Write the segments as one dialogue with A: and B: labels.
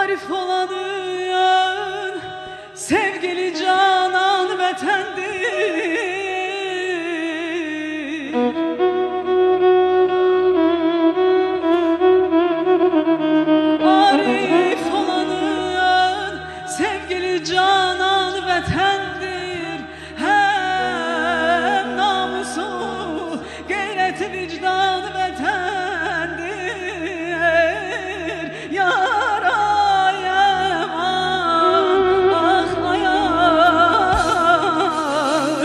A: Arif olanın sevgili canan vətəndir. Arif olanın sevgili canan vətəndir. Hem namusu gayret vicdan vətəndir. Yarayım ah ayar.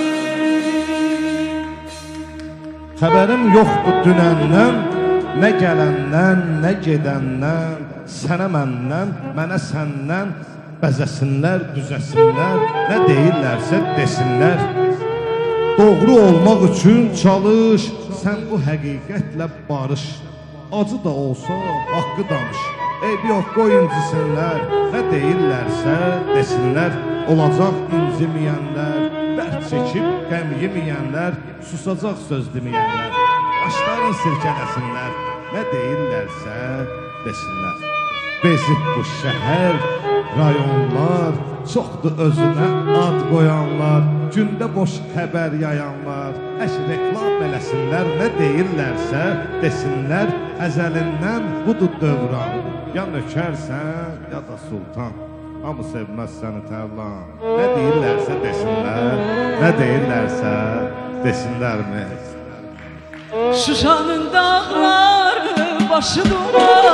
B: Xəbərim yoxdur dünəndən, nə gələndən, nə gedəndən, sənə məndən, mənə səndən, bəzəsinlər, düzəsinlər, nə deyirlərsə desinlər. Doğru olmaq üçün çalış, sən bu həqiqətlə barış. Acı da olsa haqqı danış, eybi yox qoy incisinlər, nə deyirlərsə desinlər. Olacaq inciməyənlər, dərd çəkib qəm yeməyənlər, susacaq söz deməyənlər. Başlarını sirkələsinlər, nə deyirlərsə desinlər. Bezib bu şəhər, rayonlar, çoxdur özünə ad qoyanlar, gündə boş xəbər yayanlar, əş reklam eləsinlər, nə deyirlərsə desinlər. Əzəlindən budur dövran, ya nökərsən, ya da sultan. Hamı sevməz səni tərlan, nə deyirlərsə desinlər, nə deyirlərsə desinlərmi?
A: Şuşanın dağları başı duman,